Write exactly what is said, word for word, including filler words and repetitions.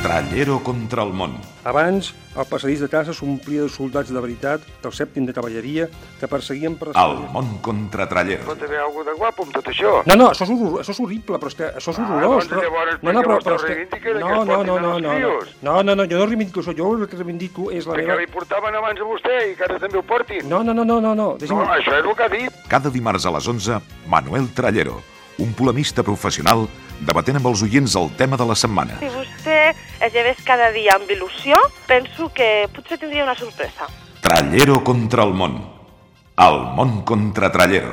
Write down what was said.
Trallero contra el món. Abans, el passadís de casa s'omplia de soldats de veritat del sèptim de cavalleria que perseguien per... El món contra Trallero. Pot haver alguna de guapo amb tot això. No, no, això és, horror, això és horrible, però és que això és horrorós. Ah, doncs llavors, no, no, perquè però, vostè però és ho que... reivindica de No, que es no, portin no, els no, no, crios. no, no, no, jo no reivindico això, jo el que reivindico és la Perquè meva... li portaven abans a vostè i que ara també ho portin. No, no, no, no, no, no, deixa'm... No, això és el que ha dit. Cada dimarts a les onze, Manuel Trallero, un polemista professional debatent amb els oients el tema de la setmana. Si vostè es llevés cada dia amb il·lusió, penso que potser tindria una sorpresa. Trallero contra el món. El món contra Trallero.